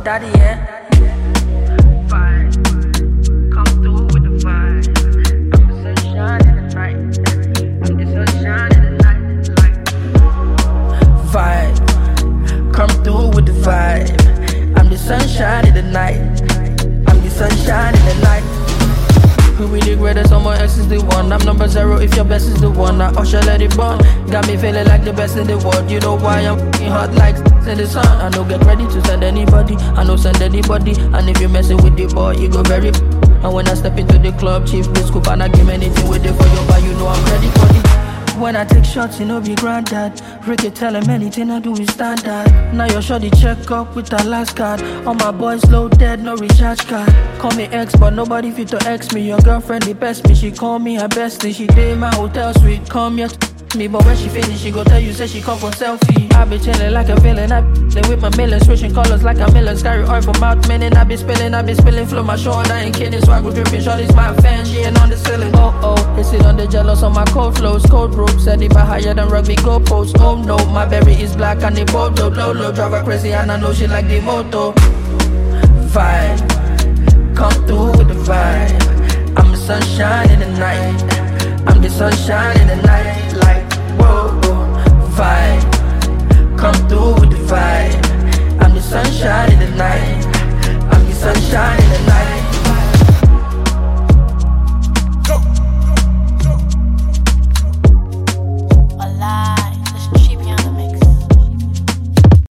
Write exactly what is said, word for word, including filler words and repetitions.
daddy, yeah. Vibe, come through with the vibe. I'm the sunshine in the night. I'm the sunshine in the night. Like vibe, come through with the vibe. I'm the sunshine in the night. I'm the sunshine in the night. Who be the greatest? All my X is the one. I'm number zero if your best is the one. I usher let it burn. Got me feeling like the best in the world. You know why I'm f***ing hot like in the sun. I know get ready to send anybody. I know send anybody. And if you messing with the boy, you go very. And when I step into the club, chief the scoop and I give anything with it for your bar. You know I'm ready for the. When I take shots, you know be granddad. Ricky tell him anything I do is standard. Now you're sure the check up with the last card. All my boys low dead, no recharge card. Call me ex, but nobody fit to ex me. Your girlfriend the best me, she call me her bestie. She did my hotel suite, come here to me. But when she finish, she go tell you, say she come for selfie. I be chilling like a villain, I be with my millions, switching colors like a million. Scary oil from out meaning, I be spilling, I be spilling. Flow my shoulder, I ain't kidding, so I go dripping. Shorty's my fan, she ain't on the ceiling. Oh oh, they sit on the jealous on my cold flows, cold rope. Said if I higher than rugby goalposts. Oh no, my berry is black and the boat low, low, low. Drive her crazy and I know she like the moto. Vibe, come through with the vibe. I'm the sunshine in the night. I'm the sunshine in the night.